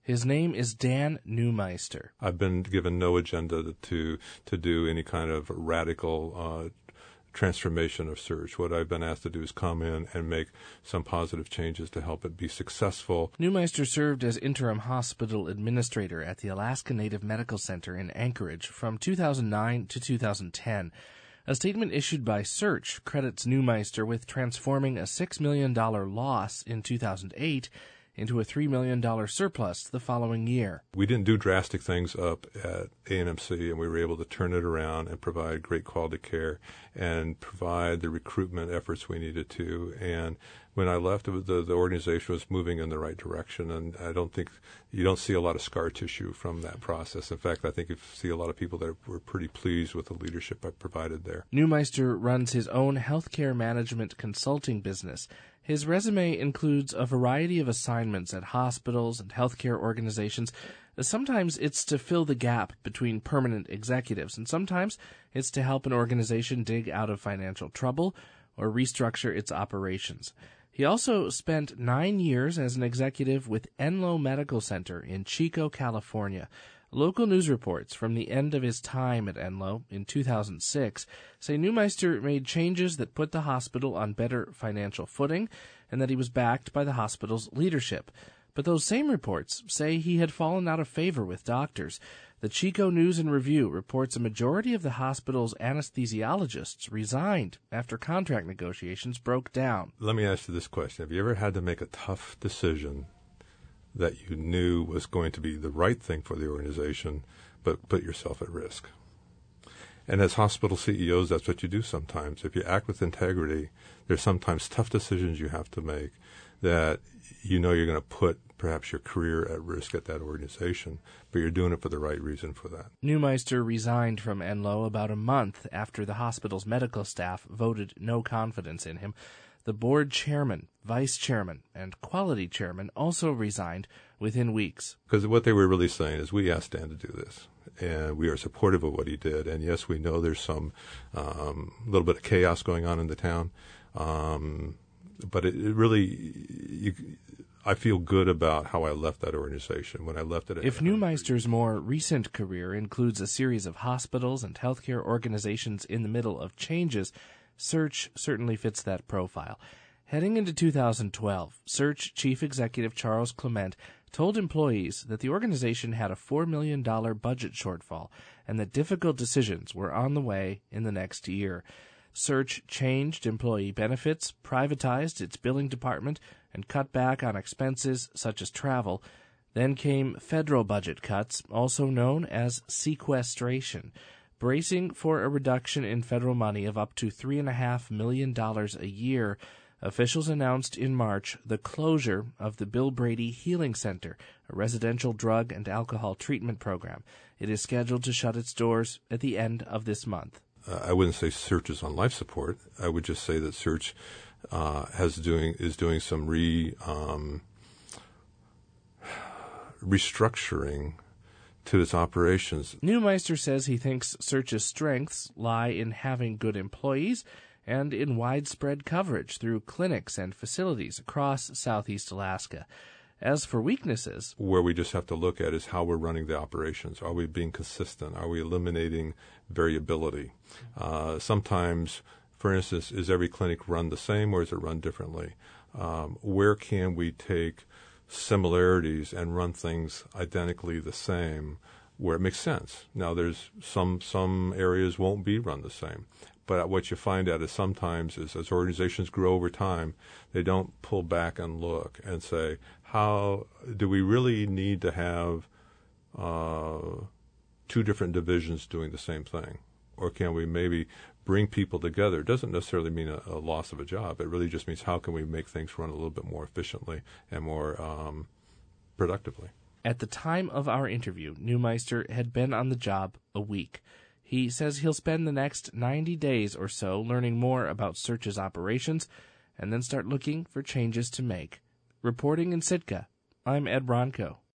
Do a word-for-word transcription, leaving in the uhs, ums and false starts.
His name is Dan Neumeister. I've been given no agenda to to do any kind of radical uh, transformation of search. What I've been asked to do is come in and make some positive changes to help it be successful. Neumeister served as interim hospital administrator at the Alaska Native Medical Center in Anchorage from two thousand nine to two thousand ten. A statement issued by Search credits Neumeister with transforming a six million dollars loss in two thousand eight into a three million dollars surplus the following year. We didn't do drastic things up at A N M C, and we were able to turn it around and provide great quality care and provide the recruitment efforts we needed to. And when I left, it was the, the organization was moving in the right direction, and I don't think you don't see a lot of scar tissue from that process. In fact, I think you see a lot of people that were pretty pleased with the leadership I provided there. Neumeister runs his own healthcare management consulting business. His resume includes a variety of assignments at hospitals and healthcare organizations. Sometimes it's to fill the gap between permanent executives, and sometimes it's to help an organization dig out of financial trouble or restructure its operations. He also spent nine years as an executive with Enloe Medical Center in Chico, California. Local news reports from the end of his time at Enloe in two thousand six say Neumeister made changes that put the hospital on better financial footing and that he was backed by the hospital's leadership. But those same reports say he had fallen out of favor with doctors. The Chico News and Review reports a majority of the hospital's anesthesiologists resigned after contract negotiations broke down. Let me ask you this question. Have you ever had to make a tough decision that you knew was going to be the right thing for the organization, but put yourself at risk? And as hospital C E Os, that's what you do sometimes. If you act with integrity, there's sometimes tough decisions you have to make that you know you're going to put perhaps your career at risk at that organization, but you're doing it for the right reason for that. Neumeister resigned from Enloe about a month after the hospital's medical staff voted no confidence in him. The board chairman, vice chairman, and quality chairman also resigned within weeks. Because what they were really saying is, we asked Dan to do this, and we are supportive of what he did. And yes, we know there's some um, little bit of chaos going on in the town, um, but it, it really, you, I feel good about how I left that organization when I left it. At if Neumeister's more recent career includes a series of hospitals and healthcare organizations in the middle of changes, Search certainly fits that profile. Heading into two thousand twelve, Search Chief Executive Charles Clement told employees that the organization had a four million dollars budget shortfall and that difficult decisions were on the way in the next year. Search changed employee benefits, privatized its billing department, and cut back on expenses such as travel. Then came federal budget cuts, also known as sequestration. Bracing for a reduction in federal money of up to three point five million dollars a year, officials announced in March the closure of the Bill Brady Healing Center, a residential drug and alcohol treatment program. It is scheduled to shut its doors at the end of this month. Uh, I wouldn't say Search is on life support. I would just say that Search uh, has doing is doing some re um, restructuring to its operations. Neumeister says he thinks Search's strengths lie in having good employees and in widespread coverage through clinics and facilities across Southeast Alaska. As for weaknesses, where we just have to look at is how we're running the operations. Are we being consistent? Are we eliminating variability? Uh, sometimes, for instance, is every clinic run the same or is it run differently? Um, where can we take similarities and run things identically the same where it makes sense? Now, there's some some areas won't be run the same. But what you find out is sometimes is as organizations grow over time, they don't pull back and look and say, how do we really need to have uh, two different divisions doing the same thing? Or can we maybe bring people together? It doesn't necessarily mean a, a loss of a job. It really just means how can we make things run a little bit more efficiently and more um, productively. At the time of our interview, Neumeister had been on the job a week. He says he'll spend the next ninety days or so learning more about Search's operations and then start looking for changes to make. Reporting in Sitka, I'm Ed Ronco.